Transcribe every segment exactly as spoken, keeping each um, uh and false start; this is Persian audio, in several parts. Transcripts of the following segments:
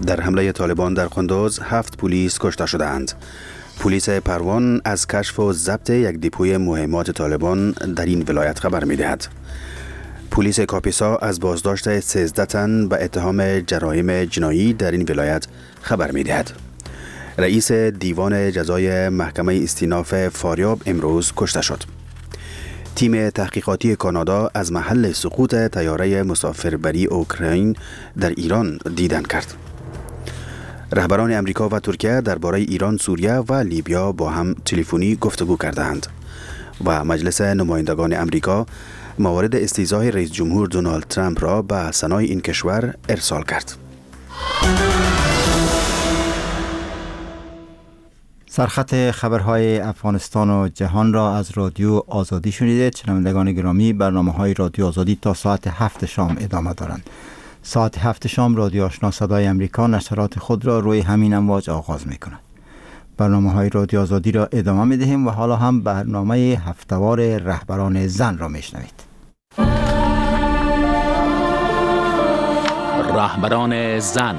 در حمله طالبان در قندوز هفت پلیس کشته شدند. پلیس پروان از کشف و ضبط یک دیپوی مهمات طالبان در این ولایت خبر می‌دهد. پلیس کاپیسا از بازداشت سیزده تن به اتهام جرایم جنایی در این ولایت خبر می‌دهد. رئیس دیوان جزای محکمه استیناف فاریاب امروز کشته شد. تیم تحقیقاتی کانادا از محل سقوط طیاره مسافربری اوکراین در ایران دیدن کرد. رهبران امریکا و ترکیه درباره ایران، سوریه و لیبیا با هم تلفنی گفتگو کردند و مجلس نمایندگان امریکا موارد استیضاح رئیس جمهور دونالد ترامپ را به سنای این کشور ارسال کرد. سرخط خبرهای افغانستان و جهان را از رادیو آزادی شنیدید. شنوندگان گرامی، برنامه‌های رادیو آزادی تا ساعت هفت شام ادامه دارند. ساعت هفت شام رادیو آشنا صدای امریکا نشرات خود را روی همین امواج آغاز می‌کند. برنامه‌های رادیو آزادی را ادامه می‌دهیم و حالا هم برنامه هفته‌وار رهبران زن را می‌شنوید. رهبران زن.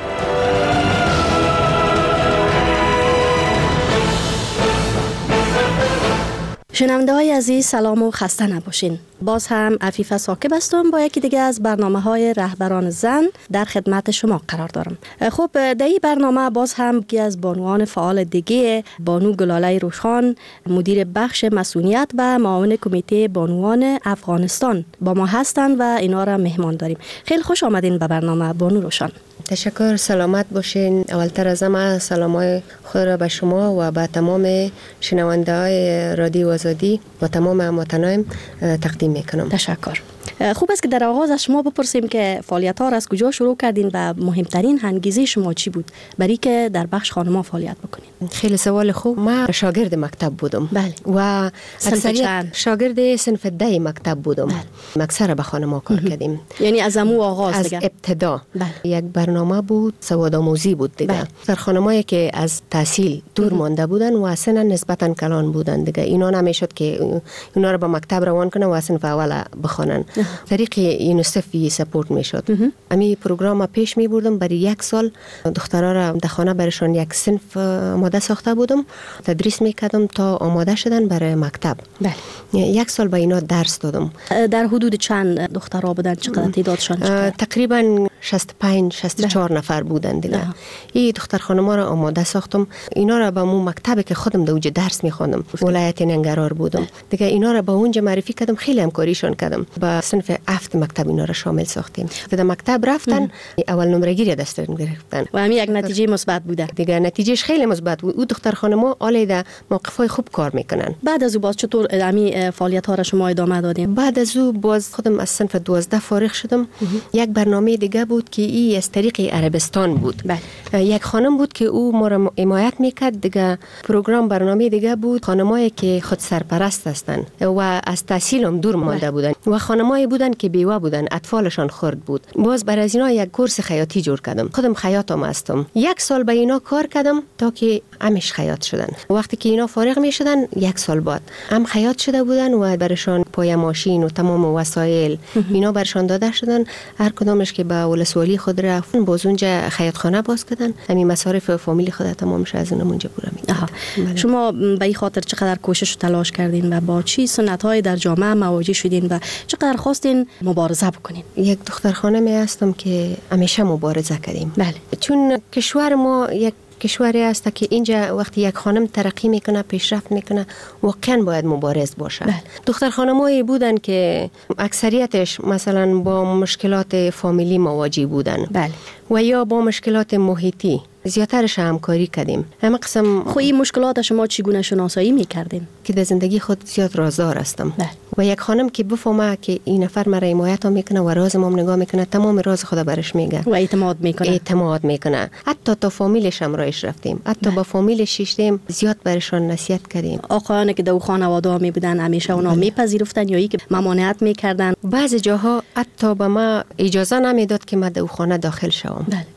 شنونده های عزیز، سلام و خسته نباشین. باز هم عفیفه ساکب هستم با یکی دیگه از برنامه های رهبران زن در خدمت شما قرار دارم. خب در این برنامه باز هم یکی از بانوان فعال دیگه، بانو گلاله روشان، مدیر بخش مسئولیت و معاون کمیته بانوان افغانستان با ما هستند و اینا را مهمان داریم. خیلی خوش آمدین به برنامه بانو روشان. تشکر، سلامت باشین. اولتر از همه سلامای خود را به شما و به تمام شنونده های رادیو آزادی و تمام هموطنان تقدیم میکنم. تشکر. خوب است که در آغاز از شما بپرسیم که فعالیت ها را از کجا شروع کردین و مهمترین انگیزه شما چی بود برای که در بخش خانم‌ها فعالیت بکنین؟ خیلی سوال خوب. ما شاگرد مکتب بودم. بله. و اکثریت شاگرد صنف ده مکتب بودم. بله. اکثر به خانم‌ها کار کردیم. یعنی از امو آغاز از دیگه. ابتدا. بله. یک برنامه بود سوادآموزی بود دیگه. بله. در خانمایی که از تحصیل دور مانده بودن و سن نسبتاً کلان بودن دیگه، اینا نمیشد که اینا رو به مکتب روان کنن و صنف اول بخونن. طریق یونیسف سپورت میشد. امی پروگرام پیش می بردم. برای یک سال دخترها را در خانه برشان یک صنف آماده ساخته بودم، تدریس میکردم تا آماده شدن برای مکتب. بله. یک سال با اینا درس دادم. در حدود چند دخترها بودن؟ چقدر تعدادشان؟ تقریبا شصت و پنج شصت و چهار نفر بودن دیگه. این دختر خانم‌ها را آماده ساختم. اینا را با مو مکتبی که خودم در اونجا درس میخواندم، ولایت ننگرهار بودم دیگه، اینا را با اونجا معرفی کردم، خیلی همکاریشون کردم. با صنف هفت مکتب اینا را شامل ساختیم. در مکتب رفتن اول نمره گیری دستشون گرفتن و همین یک نتیجه مثبت بوده دیگه. نتیجهش خیلی مثبت بود. او دختر خانم‌ها عالی در موقف‌های خوب کار میکنن. بعد از او باز چطور همین فعالیت ها را شما ادامه دادیم؟ بعد از او باز خودم از صنف دوازده فارغ شدم. یک برنامه دیگه بود که ای از طریق عربستان بود. بله. یک خانم بود که او ما را حمایت میکرد دیگه. پروگرام برنامه دیگه بود خانمایی که خود سرپرست هستن و از تحصیل هم دور مانده بودن و خانمایی بودن که بیوه بودن، اطفالشان خرد بود. باز برای از اینا یک کورس خیاطی جور کردم. خودم خیاطم هستم. یک سال به اینا کار کردم تا که همش خیاط شدن. وقتی که اینا فارغ می شدن یک سال بعد هم خیاط شده بودن و برشان پای ماشین و تمام وسایل اینا برشان داده شدن. هر کدامش که به ولسوالی خود رفتن باز اونجا خیاطخانه باز کردن. همین مصارف فامیلی خود تمامش از اونم اونجا پورا می‌کردن. شما به این خاطر چقدر کوشش و تلاش کردین و با چی سنت‌های در جامعه مواجه شدین و چقدر خواستین مبارزه بکنین؟ یک دختر خانمی هستم که همیشه مبارزه کردیم. بله. چون کشور ما یک کشوری است که اینجا وقتی یک خانم ترقی میکنه، پیشرفت میکنه، واقعا باید مبارز باشه. بله. دختر خانمایی بودن که اکثریتش مثلا با مشکلات فامیلی مواجه بودن. بله. و یا با مشکلات محیطی. زیادترش همکاری کردیم. همه قسم. خب این مشکلات شما چگونه شناسایی میکردین؟ که در زندگی خود زیاد رازدار هستم. بله. و یک خانم که بفهمه که این نفر مرا حمایت میکنه و رازم هم نگاه میکنه، تمام راز خود برش میگه و اعتماد میکنه. اعتماد میکنه. حتی تا فامیلش هم رایش رفتیم. حتی با فامیلش شیشتیم، زیاد برشان نصیحت کردیم. آقایان که در خانواده می بودن همیشه اونا میپذیرفتن یا اینکه ممانعت میکردن؟ بعضی جاها حتی به ما اجازه نمیداد که ما در خانه داخل شوم. بله.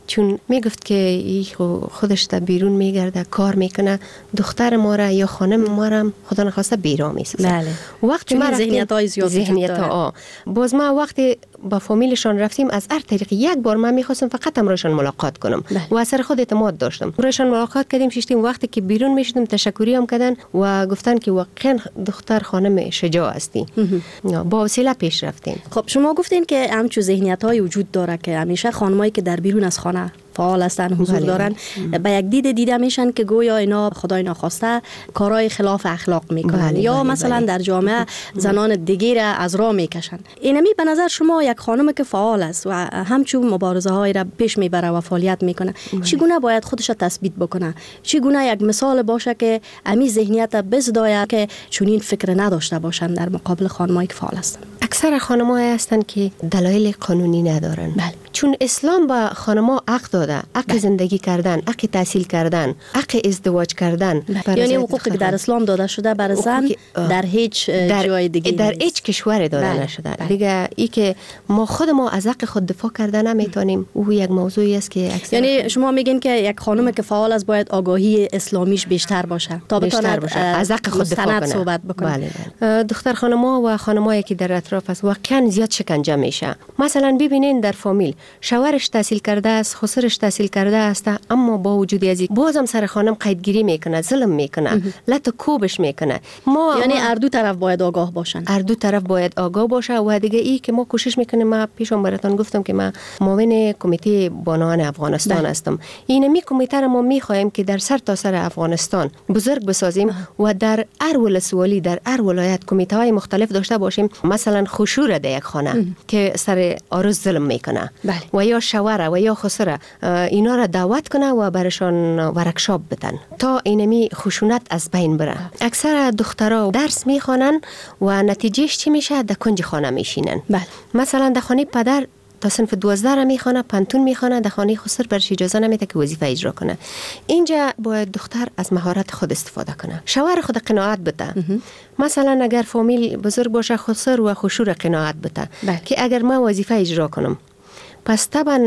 چون میگفت که ای خودش تا بیرون میگرده کار میکنه، دختر ما را یا خانم ما را خدا نخواسته بیرا میسازه. بله. وقتی ما ذهنیت های زیاد ذهنیت ها باز ما وقتی با فامیلشان رفتیم از هر طریق یک بار من میخواستم فقط امرایشان ملاقات کنم. بله. و اثر خود اعتماد داشتم. امرایشان ملاقات کردیم، شیشتیم، وقتی که بیرون میشدیم تشکری هم کردن و گفتن که واقعا دختر خانم شجاع هستی. با حوصله پیش رفتیم. خب شما گفتین که همچو ذهنیت های وجود داره که همیشه خانمایی که در بیرون از خانه فعال هستن، حضور دارن، به یک دید دیده میشن که گویا اینا خدای ناخواسته کارهای خلاف اخلاق میکنن. بله، یا بله، مثلا بله. در جامعه زنان دیگه را از راه میکشن. اینمی به نظر شما یک خانم که فعال است و همچون مبارزه های را پیش میبره و فعالیت میکنه، چگونه باید خودش را تثبیت بکنه؟ چگونه یک مثال باشه که امی ذهنیت بزداید که چنین فکر نداشته باشن در مقابل خانمایی که فعال هستن؟ اکثر خانم‌ها هستن که دلایل قانونی ندارن. بله. چون اسلام با خانم‌ها حق داده، حق بله. زندگی کردن، حق تحصیل کردن، حق ازدواج کردن. بله. یعنی حقوقی که در اسلام داده شده برای زن در هیچ در جای دیگه در هیچ کشور داده بله. نشده. بله. دیگه ای که ما خود ما از حق خود دفاع کردن نمیتونیم، او یک موضوعی است که اکثر یعنی شما میگین که یک خانم که فعال است باید آگاهی اسلامیش بیشتر باشه تا بتونه از حق خود دفاع کنه. صحبت بکنه. بله. بله. دختر خانم‌ها و خانمایی که در اطراف است واقعا زیاد شکنجه میشه. مثلا ببینین در فامیل شوهرش تحصیل کرده است، خسرش تحصیل کرده است، اما با وجود از این بازم سر خانم قیدگیری میکنه، ظلم میکنه، لط کوبش میکنه. ما یعنی هر دو طرف باید آگاه باشن. هر دو طرف باید آگاه باشه و دیگه ای که ما کوشش میکنیم. ما پیشم براتون گفتم که ما معاون کمیته بانوان افغانستان بله. هستم. این می کمیته را ما میخوایم که در سر تا سر افغانستان بزرگ بسازیم اه. و در هر ولسوالی در هر ولایت کمیته های مختلف داشته باشیم. مثلا خشوره در یک خانه اه. که سر عروس ظلم میکنه بله. و یا شوهر و یا خسره اینا را دعوت کنه و برشان ورکشاپ بدن تا اینمی خشونت از بین بره. اکثر دخترها درس میخوانن و نتیجهش چی میشه؟ در کنج خانه میشینن. بله. مثلا در خانه پدر تا صنف دوازده را میخوانه، پنتون میخوانه، در خانه خسر برش اجازه نمیده که وظیفه اجرا کنه. اینجا باید دختر از مهارت خود استفاده کنه، شوهر خود قناعت بده. مثلا اگر فامیل بزرگ باشه خسر و خشور قناعت بده بله. که اگر ما وظیفه اجرا کنم پس طبعا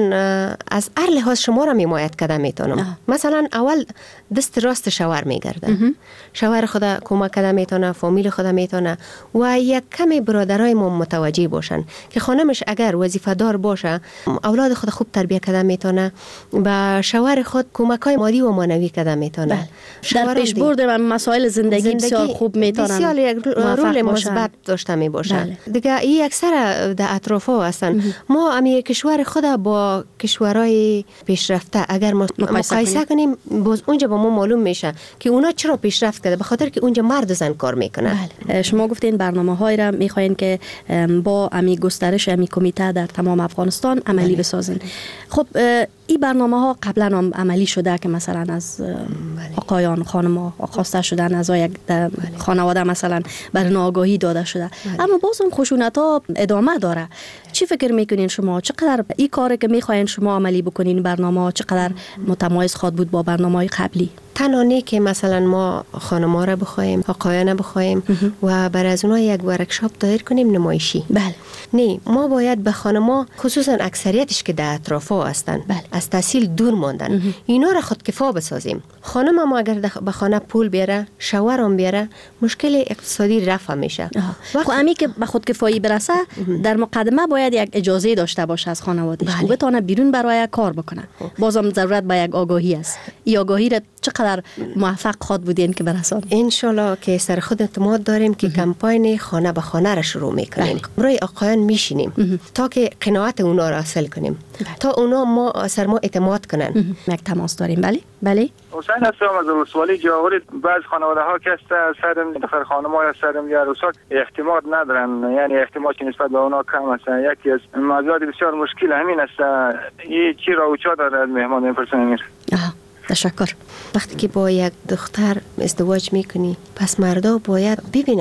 از هر لحاظ شما را میمایت کده میتونم. مثلا اول دست راست شوهر میگرده، شوهر خدا کمک کده میتونه، فامیل خدا میتونه و یک کمی برادرای ما متوجه باشن که خانمش اگر وظیفه دار باشه اولاد خود خوب تربیت کده میتونه، با شوهر خود کمک های مالی و معنوی کده میتونه. در پیشبرد مسائل زندگی, زندگی بسیار خوب میتونن، بسیار یک رول مثبت داشته می باشه. دیگه این اکثر در اطراف ها هستن. ما امی کشور خود با کشورهای پیشرفته اگر ما مقایسه کنیم باز اونجا با ما معلوم میشه که اونا چرا پیشرفت کرده، به خاطر که اونجا مرد و زن کار میکنن. بله. شما گفتین برنامه‌های را میخواین که با امی گسترش امی کمیته در تمام افغانستان عملی بله. بسازین. خب این برنامه ها قبلا هم عملی شده که مثلا از آقایان خانم خواسته شدن از یک خانواده مثلا برای آگاهی داده شده بله. اما باز هم خشونت ها ادامه داره. چی فکر میکنین شما؟ چقدر این کاری که میخواین شما عملی بکنین برنامه ها چقدر متمایز خواد بود با برنامه‌های قبلی؟ تنها که مثلا ما خانم‌ها را بخوایم، آقایان بخوایم و برای از اونها یک ورکشاپ دایر کنیم نمایشی. بله. نه، ما باید به خانم‌ها خصوصا اکثریتش که در اطراف‌ها هستن بله. از تحصیل دور ماندن اینا را خودکفا بسازیم. خانم ما اگر به خانه پول بیاره، شوهر هم بیاره، مشکل اقتصادی رفع میشه. خب امی که به خودکفایی برسه در مقدمه باید یک اجازه داشته باشه از خانواده‌اش بله. و بتونه بیرون برای کار بکنه. بازم ضرورت به یک آگاهی است. این آگاهی را چقدر موفق خواد بودین که برسان؟ انشالله که سر خود اعتماد داریم که کمپاین خانه به خانه را شروع میکنیم. برای آقایان میشینیم تا که قناعت اونا را حاصل کنیم بله. تا اونا ما سر ما اعتماد کنن. یک تماس داریم. بله بله حسین هستم از ولسوالی جاوری. بعض خانواده ها که سرم دختر خانم ها سرم یا عروسک اعتماد ندارن، یعنی اعتماد که نسبت به اونا کم است. یکی از موضوعات بسیار مشکل همین است. این چی راوچا داره از مهمان این پرسن امیر؟ آها تشکر. وقتی که با یک دختر ازدواج میکنی پس مردا باید ببینن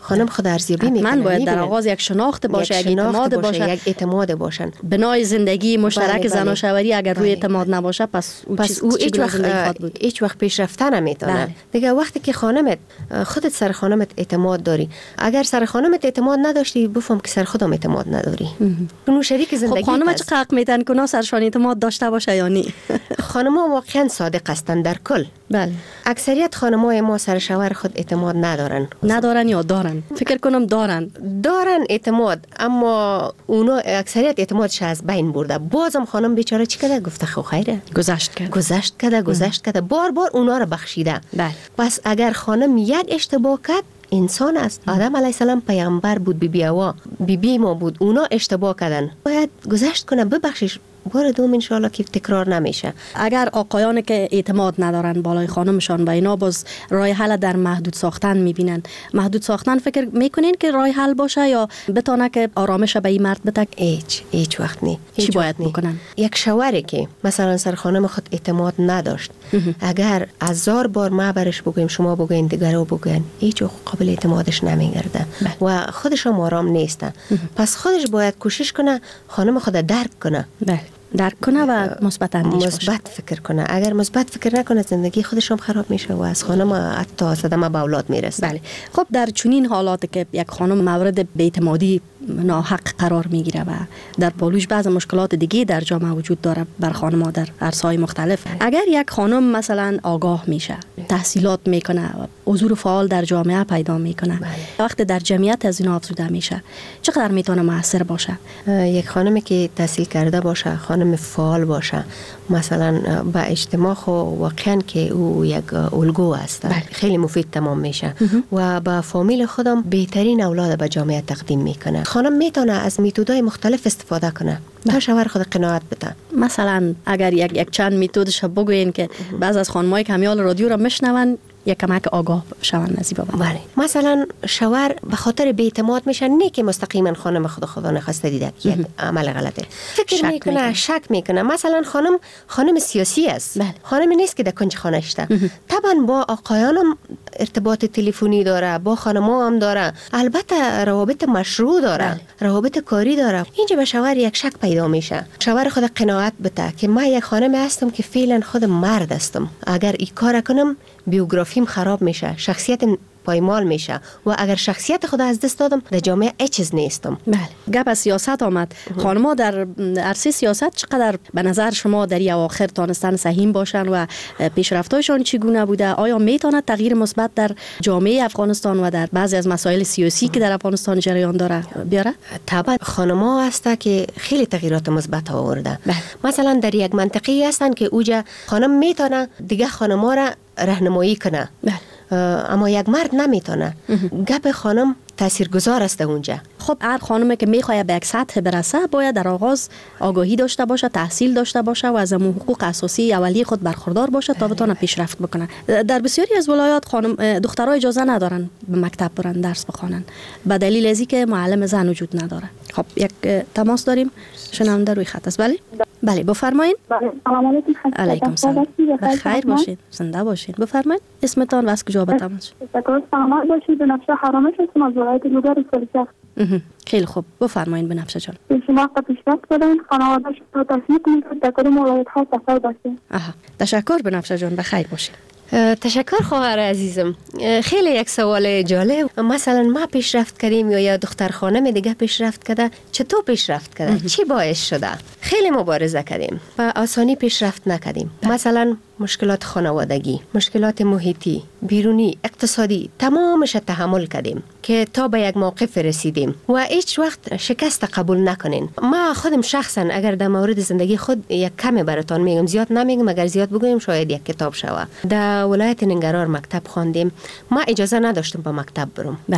خانم خود ارزیابی میکنه. من باید در آغاز یک شناخت باشه، یک اعتماد باشه، یک اعتماد باشن. بنای زندگی مشترک بله، زن و بله. شوهری اگر روی بله. اعتماد نباشه پس او پس او هیچ وقت بود. هیچ وقت پیشرفته نمیتونه. بله. دیگه وقتی که خانمت خودت سر خانمت اعتماد داری، اگر سر خانمت اعتماد نداشتی بفهم که سر خودم اعتماد نداری. اونو شریک زندگی. خب خانم چه حق میتن که اونا سرشان اعتماد داشته باشه یا نه؟ خانم‌ها واقعا صادق هستند در کل. بله. اکثریت خانم‌های ما سر شوهر خود اعتماد ندارن. ندارن یا دارن؟ فکر کنم دارن. دارن اعتماد، اما اونا اکثریت اعتمادش از بین برده. بازم خانم بیچاره چی کرده؟ گفته خو خیره، گذشت کرد. گذشت کرده، گذشت کرده، بار بار اونا رو بخشیده. بله. پس اگر خانم یک اشتباه کرد، انسان است. آدم علیه السلام پیامبر بود، بی بی هوا بی بی ما بود، اونا اشتباه کردن، باید گذشت کنه، ببخشش، بار دوم انشالله که تکرار نمیشه. اگر آقایان که اعتماد ندارن بالای خانمشان و اینا باز راه حل در محدود ساختن میبینن، محدود ساختن فکر میکنین که راه حل باشه یا بتونه که آرامش به این مرد بده؟ هیچ هیچ وقت نی. چی باید بکنن؟ یک شوهری که مثلا سر خانم خود اعتماد نداشت، اگر هزار بار ما برش بگویم، شما بگوین، دیگرو بگوین، هیچ قابل اعتمادش نمیگرده و خودش هم آرام نیسته. پس خودش باید کوشش کنه خانم خود درک کنه. بله. درک کنه و مثبت اندیش باشه. مثبت فکر کنه. اگر مثبت فکر نکنه زندگی خودش هم خراب میشه و از خانم حتی صدمه به اولاد میرسه. بله. خب در چنین حالات که یک خانم مورد بی‌اعتمادی ناحق قرار میگیره و در پالوش بعض مشکلات دیگه در جامعه وجود داره بر خانم‌ها در عرصه‌های مختلف، اگر یک خانم مثلا آگاه میشه، تحصیلات میکنه، حضور فعال در جامعه پیدا میکنه، وقت در جمعیت از اینا افزوده میشه، چقدر میتونه موثر باشه؟ یک خانمی که تحصیل کرده باشه، خانم فعال باشه، مثلا با اجتماع خو واقعا که او یک الگو است، خیلی مفید تمام میشه و با فامیل خودم بهترین اولاد به جامعه تقدیم میکنه. خانم میتونه از میتودهای مختلف استفاده کنه تا شوهر خود قناعت بده. مثلا اگر یک یک چند میتودش بگوین که بعض از خانمای کمیال رادیو را میشنون یک کمک آگاه شون نزیبا. بله. مثلا شوهر به خاطر بی‌اعتماد میشه، نه که مستقیما خانم خود خدا نخواسته دیده یک عمل غلطه، فکر شک میکنه، میکنه شک میکنه. مثلا خانم خانم سیاسی است. بله. خانم نیست که در کنج خانه شته. طبعا با آقایانم ارتباط تلفنی داره، با خانم‌ها هم داره، البته روابط مشروع داره. بله. روابط کاری داره. اینجا به شوهر یک شک پیدا میشه. شوهر خود قناعت بده که من یک خانم هستم که فعلا خود مرد هستم، اگر این کار کنم بیوگرافیم خراب میشه، شخصیت پایمال میشه و اگر شخصیت خود از دست دادم در جامعه هیچ چیز نیستم. بله. گپ از سیاست آمد. خانم‌ها در عرصه سیاست چقدر به نظر شما در اواخر تانستن سهیم باشن و پیشرفت‌هایشان چگونه بوده؟ آیا میتونه تغییر مثبت در جامعه افغانستان و در بعضی از مسائل سیاسی که در افغانستان جریان داره بیاره؟ طبعا خانم‌ها هسته که خیلی تغییرات مثبت آورده. بله. مثلا در یک منطقه هستن که اوجا خانم میتونه دیگه خانم‌ها را راهنمایی کنه. بله. اما یک مرد نمیتونه. گپ خانم تاثیرگذار است اونجا. خب هر خانمی که میخواد به یک سطح برسه باید در آغاز آگاهی داشته باشه، تحصیل داشته باشه و از حقوق اساسی اولیه خود برخوردار باشه تا بتونه پیشرفت بکنه. در بسیاری از ولایات خانم دخترها اجازه ندارن به مکتب برن درس بخوانن به دلیل از اینکه معلم زن وجود نداره. خب یک تماس داریم، شنونده روی خط است. بله بله بفرمایید. سلام علیکم. علیکم سلام. بخیر باشید، زنده باشید. بفرمایید اسمتان و از کجا به تماس شد؟ سلام باشید. بنفشه حرامش هستم از ولایت لوگر سلسله. خیلی خوب بفرمایید بنفشه جان. شما وقت پیشرفت کنین، خانواده شما تصمیم کنید که در کدوم ولایت ها سفر باشه. آها تشکر بنفشه جان، بخیر باشید. تشکر خواهر عزیزم. خیلی یک سوال جالب. مثلا ما پیشرفت کردیم یا یا دختر خانم دیگه پیشرفت کرده، چطور پیشرفت کرده؟ چی باعث شده؟ خیلی مبارزه کردیم و آسانی پیشرفت نکردیم. مثلا مشکلات خانوادگی، مشکلات محیطی، بیرونی، اقتصادی، تمامش تحمل کردیم که تا به یک موقف رسیدیم و هیچ وقت شکست قبول نکنین. ما خودم شخصا اگر در مورد زندگی خود یک کمی براتون میگم، زیاد نمیگم، اگر زیاد بگویم شاید یک کتاب شوه. در ولایت ننگرهار مکتب خواندیم. ما اجازه نداشتم با مکتب برم. بله.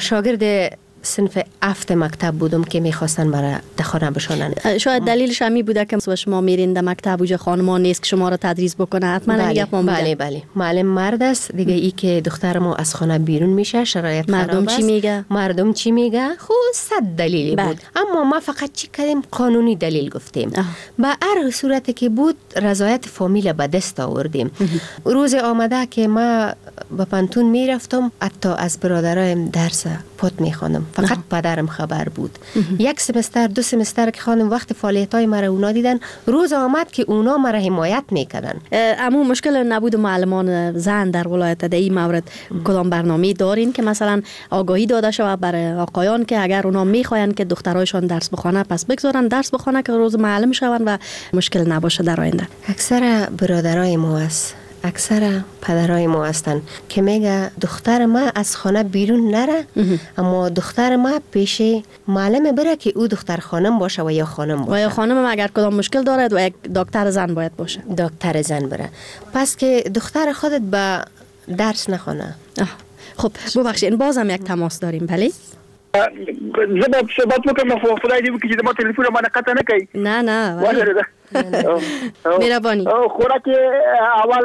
شاگرد صنف هفت مکتب بودم که میخواستن برای دخانه بشانن. شاید دلیلش همی بوده که شما میرین در مکتب وجه خانما نیست که شما را تدریس بکنه. حتما بله بله بله. معلم مرد است دیگه. ای که دختر ما از خانه بیرون میشه، شرایط مردم چی میگه؟ مردم چی میگه؟ خود صد دلیلی بود. اما ما فقط چی کردیم؟ قانونی دلیل گفتیم. به هر صورتی که بود رضایت فامیل به دست آوردیم. روز آمده که ما به پانتون میرفتم، حتی از برادرایم درس پات میخوانم. فقط پدرم خبر بود. یک سمستر دو سمستر که خانم وقت فعالیت‌های مرا اونا دیدن، روز آمد که اونا مرا حمایت میکردن. اما مشکل نبود معلمان زن در ولایت در این مورد کدام برنامه دارین که مثلا آگاهی داده شود برای آقایان که اگر اونا میخواین که دخترایشان درس بخونه پس بگذارن درس بخونه که روز معلم شون و مشکل نباشه در آینده؟ اکثر برادرای ما است، اکثر پدرای ما هستن که میگه دختر ما از خانه بیرون نره، اما دختر ما پیش معلم بره که او دختر خانم باشه و یا خانم باشه. و یا خانم اگر کدام مشکل دارد و یک دکتر زن باید باشه. دکتر زن بره. پس که دختر خودت به درس نخونه. خب ببخشید بازم یک تماس داریم. بله زبا صحبت وکم خدای دې وکړي چې ما تلیفون باندې قطع نه کوي. نه نه مهرباني. خوراک اول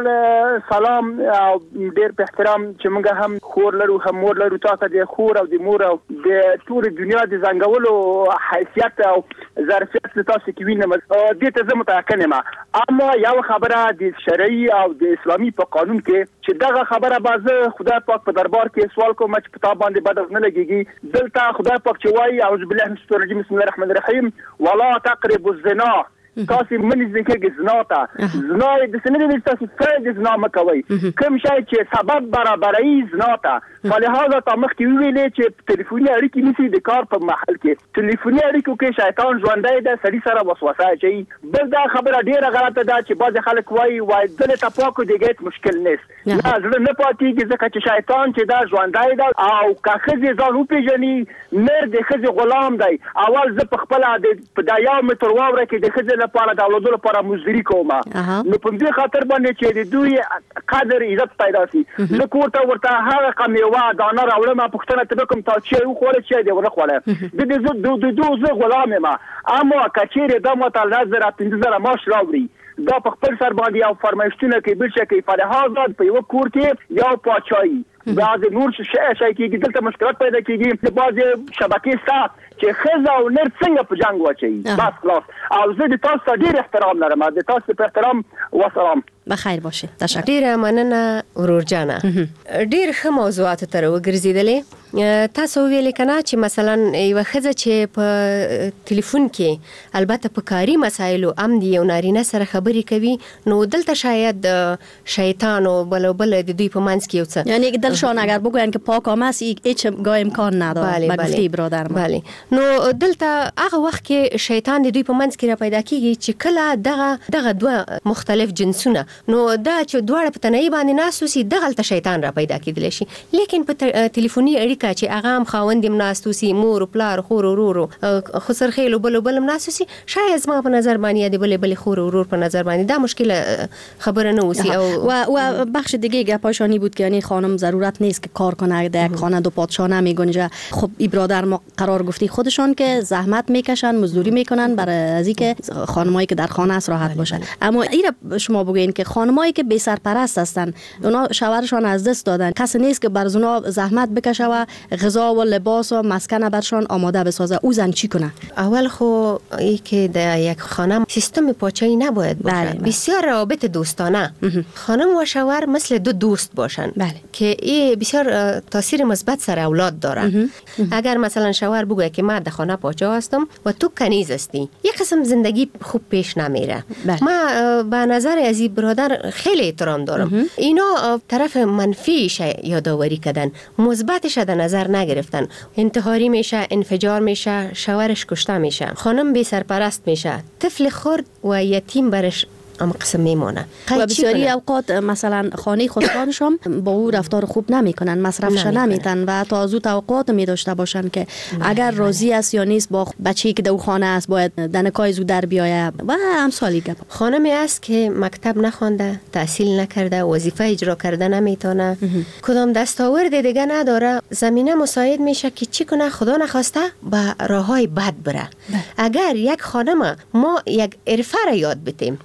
سلام او ډیر په احترام چې موږ هم خور لرو هم مور لرو، تاسو د خور او د مور او د ټول دنیا د زنګولو حیثیت او ظرفیت تاسو کې وینم. دې ته زه متأکد یم، اما یو خبره د شرعي او د اسلامي په قانون کې چې دغه خبره بازه خدای پاک په دربار کې سوال کوم چې په تابع باندې بد نه لګيږي. دلته خدای پاک چې وایي اعوذ بالله من الشیطان الرجیم بسم الله الرحمن الرحیم ولا تقربوا الزنا. تاسو منځ کې زنا ته زنا د سنې د تاسو فعل زنا مکوي، کوم شی چې سبب برابرۍ زنا ته. فلهذا تاسو کې ویلې چې ټلیفوني اړیکې نشي د کار په محل کې ټلیفوني اړیکو کې شیطان ژوندۍ ده، سړي سره وسوسه اچي. بل دا خبره ډیره غلطه ده چې بعض خلک وایي وای دلته تپاکو دیګه مشکل نس نه زړه نه پاتېږي ځکه چې شیطان چې دا ژوندۍ ده او که ښځې ځان وپېژني نر د ښځې غلام دی. اول زه په خپله په دا یو متر واوره کې د ښځې لپاره د اولادو لپاره مزدوري کوم، نو په دې خاطر باندې چې د دوی قدر عزت پیدا شي. زه کور ته ورته هغه قمیوه دانه راوړم، پوښتنه ته کوم تا چې وخوړل چې دی ونه خوړل د دې زه د دوه زه غلام یم. اما کچېره د متعال زره پنځه زره ماش راوړي دا په خپل سر باندې یو فرمایشتونه کوي بل شي کوي. فلهذا په یو کور کې یو پاچایي بعض نور شي شي کېږي، دلته مشکلات پیدا کېږي. د بعض شبکې ستا چې خزه او نر څنګه په جنگ واچي. بس خلاص. او زه د تاسو ډیر احترام لرم، د تاسو په احترام و سلام. بخیر باشه. تشکر. ډیر مننه ورور جانه. ډیر ښه موضوعات تر وګرځیدلې. تاسو ویل کنه چې مثلا یو خزه چې په ټلیفون کې البته په کاری مسایلو ام دی یو نارینه سره خبرې کوي، نو دلته شاید شیطان او بل بل د دوی په منځ کې یو څه یعنی دلشان اگر بگوین که پاک آمد هیچ گاه امکان نداره. بله بله برادر ما. بله. نو دلته هغه وخت کې شیطان د دوی په منځ کې را پیدا کیږي چې کله دغه دغه دوه مختلف جنسونه، نو دا چې دواړه په تنهایی باندې ناسوسي دغه شیطان را پیدا کیدل شي. لیکن په ټلیفوني اړیکه چې هغه هم خاوند هم ناسوسي، مور پلار خور ورور خسر خېلو بل بل ناسوسي، شاید زما په نظر باندې د بل بل خور ورور په نظر باندې دا مشکل خبره نه اوسي. او و و بخش دیگه گپاشانی بود که یعنی خانم ضرورت نیست که کار کنه، در یک خانه دو پادشاه نمیگنجه. خب این برادر ما قرار گفتی خودشان که زحمت میکشن مزدوری میکنن برای از اینکه خانمایی که در خانه است راحت باشن. اما این شما بگین که خانمایی که بی سرپرست هستن اونا شوهرشان از دست دادن، کسی نیست که برای اونا زحمت بکشه و غذا و لباس و مسکن برشان آماده بسازه، او زن چی کنه؟ اول خو ای که در یک خانه سیستم پاچایی نباید باشه. بله، بله. بسیار روابط دوستانه خانم و شوهر مثل دو دوست باشن. بله. که این بسیار تاثیر مثبت سر اولاد داره. اگر مثلا شوهر بگه که من در خانه پاچا هستم و تو کنیز هستی، یک قسم زندگی خوب پیش نمیره. بله. ما به نظر از این برادر خیلی احترام دارم. اینا طرف منفیش یادآوری کردن، مثبتش در نظر نگرفتن. انتحاری میشه، انفجار میشه، شوهرش کشته میشه، خانم بی سرپرست میشه، طفل خرد و یتیم برش اما قسم میمونه. و بسیاری اوقات مثلا خانه خودکارشون با او رفتار خوب نمیکنن، مصرفش نمیتن و تا از او توقعات می داشته باشن که اگر راضی است یا نیست با بچه‌ای که در خانه است باید دنکای زو در بیایه و امثالی گپ. خانمی است که مکتب نخونده، تحصیل نکرده، وظیفه اجرا کرده نمیتونه، کدام دستاورد دیگه نداره، زمینه مساعد میشه که چی کنه خدا نخواسته به راههای بد بره. اگر یک خانم ما یک عرفه را یاد بدیم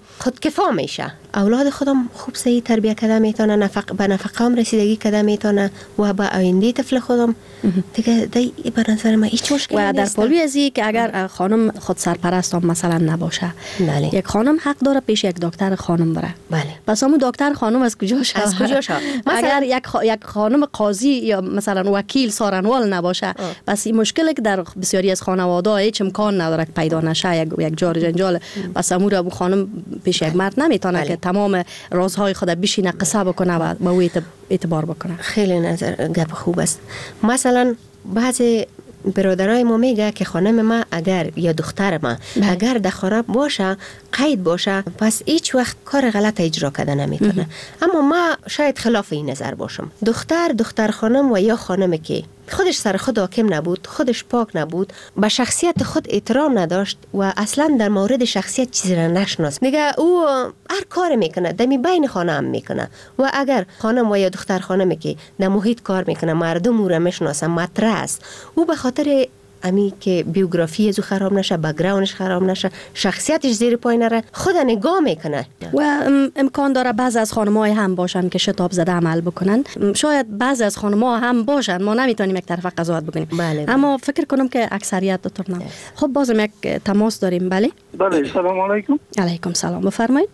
خودکفا میشه. اولاد خودم خوب صحیح تربیت کرده میتونه، نفق به نفقام رسیدگی کرده میتونه و با آینده طفل خودم دیگه دی به نظر من هیچ مشکلی نیست. و در پالوی ازی که اگر خانم خود سرپرست هم مثلا نباشه، بله. یک خانم حق داره پیش یک دکتر خانم بره. بله. پس همون دکتر خانم از کجا شد؟ از کجا شد؟ اگر یک خ... یک خانم قاضی یا مثلا وکیل سارنوال نباشه، آه. پس این مشکلی که در بسیاری از خانواده هیچ امکان نداره که پیدا نشه، یک یک جار جنجال. پس امور ابو خانم پیش یک مرد نمیتونه که تمام رازهای خود بشینه قصه بکنه و به او اعتبار بکنه. خیلی نظر گپ خوب است. مثلا بعضی برادرای ما میگه که خانم ما اگر یا دختر ما بله. اگر در خانه باشه، قید باشه، پس هیچ وقت کار غلط اجرا کرده نمیتونه. اما ما شاید خلاف این نظر باشم. دختر دختر خانم و یا خانمی که خودش سر خود حاکم نبود، خودش پاک نبود، به شخصیت خود احترام نداشت و اصلا در مورد شخصیت چیزی را نشناس، دیگه او هر کار میکنه دمی بین خانه هم میکنه. و اگر خانم و یا دختر خانمی که در محیط کار میکنه، مردم او را میشناسن، مطرح است، او به خاطر امی که بیوگرافی ازو خراب نشه، بک‌گراندش خراب نشه، شخصیتش زیر پای نره، خود نگاه میکنه. و امکان داره بعضی از خانم‌ها هم باشن که شتاب زده عمل بکنن، شاید بعضی از خانم‌ها هم باشن، ما نمیتونیم یک طرفه قضاوت بکنیم. بله بله. اما فکر کنم که اکثریت دکتر نه. خب بازم یک تماس داریم. بله بله. سلام علیکم. علیکم سلام، بفرمایید.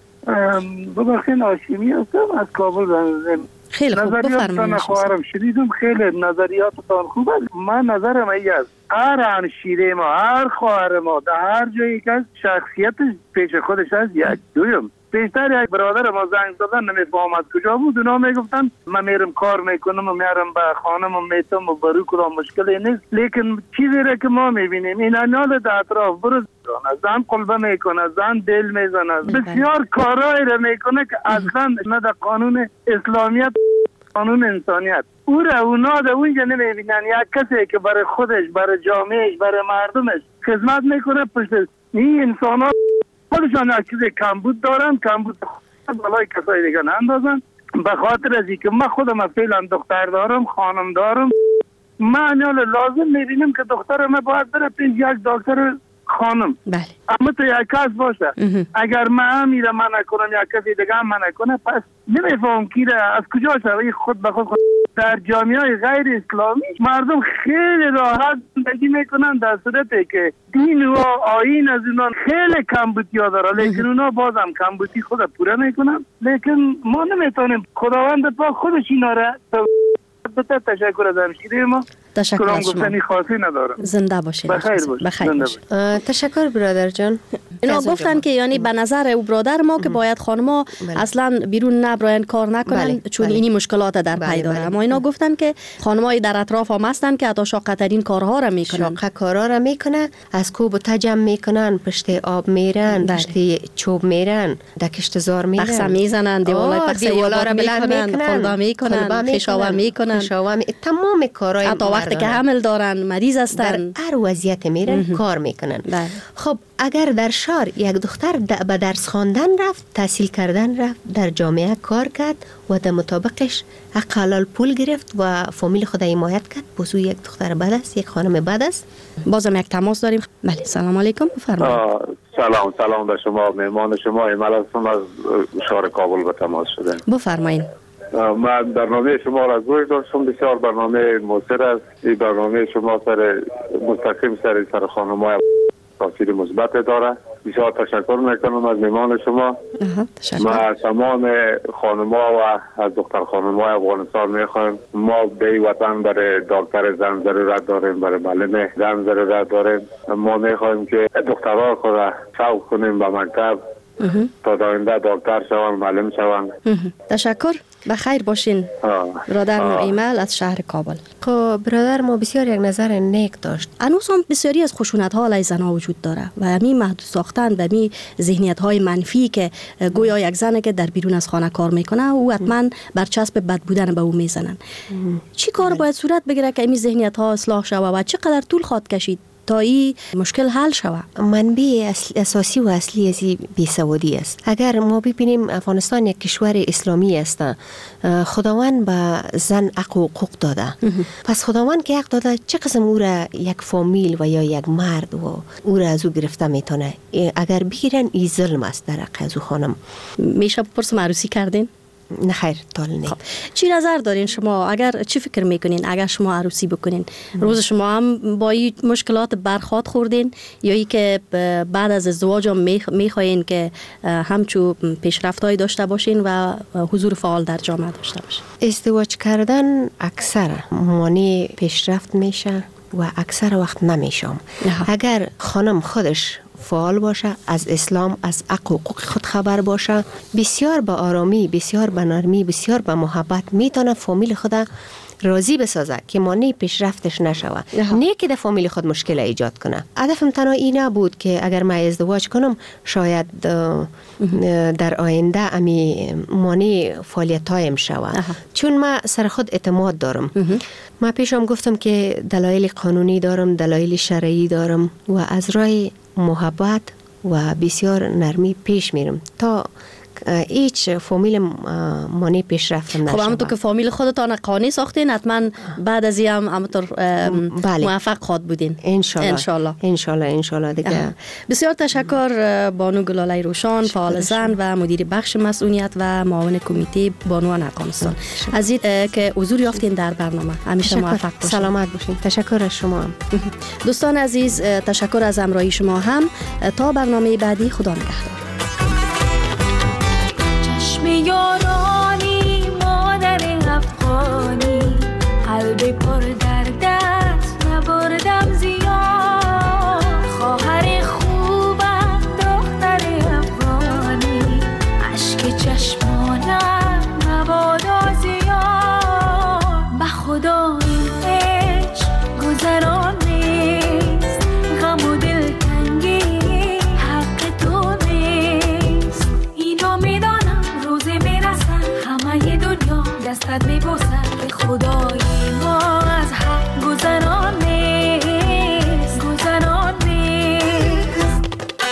ببخشید هاشمی هستم از کابل. خیلی خوب، بفرمایید. خواهرم شنیدم خیلی نظریاتتان خوب است. من نظرم این است هر انشیره ما، هر خواهر ما در هر جایی که شخصیتش پیش خودش است یک دویم. بیشتر یک برادر ما زنگ زدن نمیفهم از کجا بود، اونا میگفتن من میرم کار میکنم و میرم به خانم و میتم و برو کلا مشکلی نیست. لیکن چیزی را که ما میبینیم این انال در اطراف برو زن قلبه میکنه، زن دل میزنه، بسیار کارهایی را میکنه که اصلا نه در قانون اسلامیت قانون انسانیت او را اونا در اونجا نمیبینن. یک کسی که برای خودش، برای جامعهش، برای مردمش خدمت میکنه، پشت این انسان ها خودشان یک چیز کمبود دارن، کمبود بالای کسای دیگه نندازن. به خاطر از اینکه من خودم فعلا دختر دارم، خانم دارم، من لازم میبینم که دختر من باید بره پیش یک دکتر خانم. بله. اما تو یک کس باشه. اگر من میره من نکنم یک کسی دیگه هم من نکنه، پس نمیفهم کی را از کجا شوی خود به خود, خود. در جامعه غیر اسلامی مردم خیلی راحت زندگی میکنن در صورتی که دین و آیین از اونا خیلی کمبودی ها داره، لیکن اونا بازم کمبودی خود پوره میکنن. لیکن ما نمیتونیم، خداوند پاک خودش اینا را تشکر از همشیره ما. تشکر از شما. خاصی ندارم. زنده باشید. بخیر باشید. بخیر باشید. تشکر برادر جان. اینا گفتن که یعنی به نظر او برادر ما که باید خانم‌ها اصلا بیرون نبراین کار نکنن، بله. چون بله. اینی مشکلات در بله. پی داره. بله. اما اینا گفتن که خانم‌های در اطراف هم هستن که حتی شاق‌ترین کارها را میکنن. شاقه کارها را میکنن، از کوب و تجم میکنن، پشت آب میرن، بله. پشت چوب میرن، در کشتزار میرن، پخسه میزنن، دیوالای پخسه دیوالا را بلند میکنن، خلبه میکنن، خشاوه میکنن، تمام کارهای وقتی که حمل دارن، مریض هستن، در هر وضعیت میرن کار میکنن. بله. خب اگر در شهر یک دختر به درس خواندن رفت، تحصیل کردن رفت، در جامعه کار کرد و در مطابقش حلال پول گرفت و فامیل خود حمایت کرد، بسو یک دختر بد است، یک خانم بد است. بازم یک تماس داریم. بله. سلام علیکم، بفرمایید. سلام سلام به شما، مهمان شما ایمال هستم از شهر کابل به تماس شده. بفرمایید. من برنامه شما را گوش داشتم، بسیار برنامه موثر است. این برنامه شما سر مستقیم سر سر خانم‌های تاثیر مثبت داره. بسیار تشکر میکنم از مهمان شما. ما تمام خانم‌ها و از دختر خانم‌های افغانستان میخوایم ما به وطن برای دکتر زن ضرورت داریم، برای معلم زن ضرورت داریم. ما میخوایم که دخترها خود را سوق کنیم به مکتب تا داینده دکتر شوند، معلم شوند. تشکر، بخیر باشین. برادر ما ایمل از شهر کابل. خب برادر ما بسیار یک نظر نیک داشت. هنوز هم بسیاری از خشونت ها علیه زنها وجود داره و همین محدود ساختن و همین ذهنیت های منفی که گویا یک زنه که در بیرون از خانه کار میکنه او حتما برچسب بد بودن به او میزنن. چی کار باید صورت بگیره که این ذهنیت ها اصلاح شوه و چقدر طول خواهد کشید؟ تا این مشکل حل شود؟ منبع اساسی و اصلی از بیسوادی است. اگر ما ببینیم افغانستان یک کشور اسلامی است، خداوند به زن حق و حقوق داده. پس خداوند که حق داده، چه قسم او را یک فامیل و یا یک مرد و او را از او گرفته میتونه؟ اگر بگیرن این ظلم است در حق از او خانم. میشه بپرسم عروسی کردین؟ نه خیر، تال نه. خب. چی نظر دارین شما؟ اگر چی فکر میکنین اگر شما عروسی بکنین؟ روز شما هم با این مشکلات برخورد خوردین یا ای که بعد از ازدواج هم میخواین که همچو پیشرفت‌هایی داشته باشین و حضور فعال در جامعه داشته باشین؟ ازدواج کردن اکثر مانع پیشرفت میشه و اکثر وقت نمیشم. اگر خانم خودش فعال باشه، از اسلام، از حق و حقوق خود خبر باشه، بسیار به آرامی، بسیار به نرمی، بسیار به محبت میتونه فامیل خود راضی بسازه که مانع پیشرفتش نشوه، نه که در فامیل خود مشکل ایجاد کنه. هدفم تنها این نبود که اگر من ازدواج کنم شاید در آینده امی مانع فعالیتایم شوه، چون من سر خود اعتماد دارم. من پیشم گفتم که دلایل قانونی دارم، دلایل شرعی دارم و از راه محبت و بسیار نرمی پیش میرم تا هیچ فامیل مانع پیشرفتم نشه. خب همونطور که فامیل خودتان قانع ساختین، حتما بعد از این هم همونطور بله. موفق خواد بودین انشالله انشالله انشالله انشالله دیگه. بسیار تشکر بانو گلاله روشان، فعال زن و مدیر بخش مسئولیت و معاون کمیته بانوان افغانستان، از این که حضور یافتین در برنامه. همیشه موفق باشین. سلامت باشین. تشکر از شما هم. دوستان عزیز، تشکر از همراهی شما هم. تا برنامه بعدی، خدا نگهدار. یارانی مادر افغانی، قلب پر در دست نبردم زیاد، خواهر خوبم دختر افغانی، اشک چشمانم مبادا زیاد، به خدا این عشق گذران نیست، غم و دلتنگی حق تو نیست، اینو میدانم همه دنیا دستت میبوسد که خدای ما از حق گذران نیست، گذران نیست.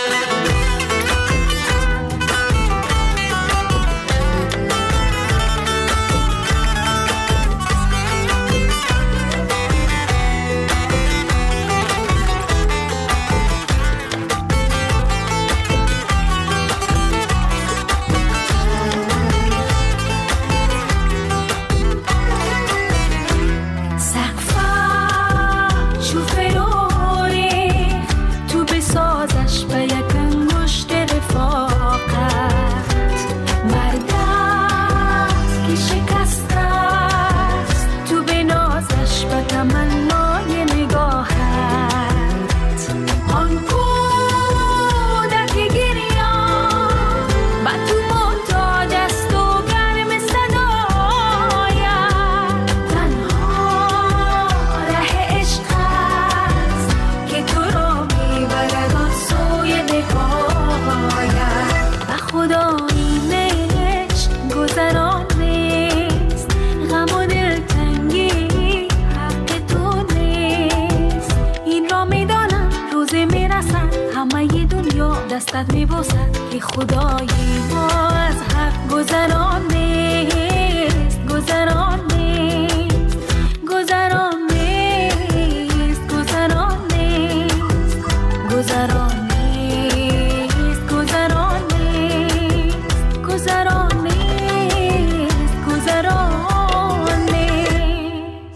دستت میبوسد که خدای ما از حق گذران نیست، گذران نیست، گذران نیست، گذران نیست، گذران نیست، گذران نیست، گذران نیست، گذران نیست.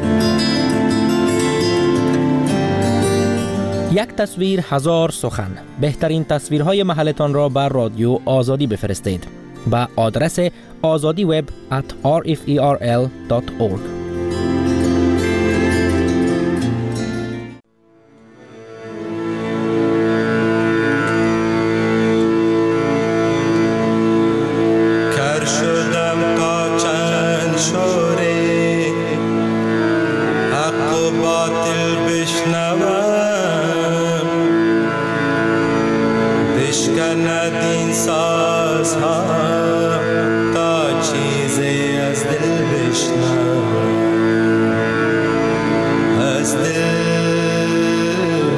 یک تصویر هزار سخن. بهترین تصویرهای محلتان را بر رادیو آزادی بفرستید به آدرس azadiweb at r f e r l dot org. از دل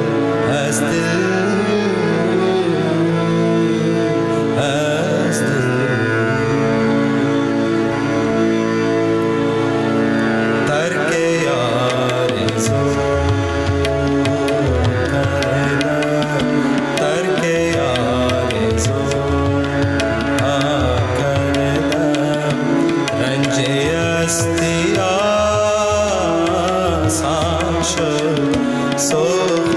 سخن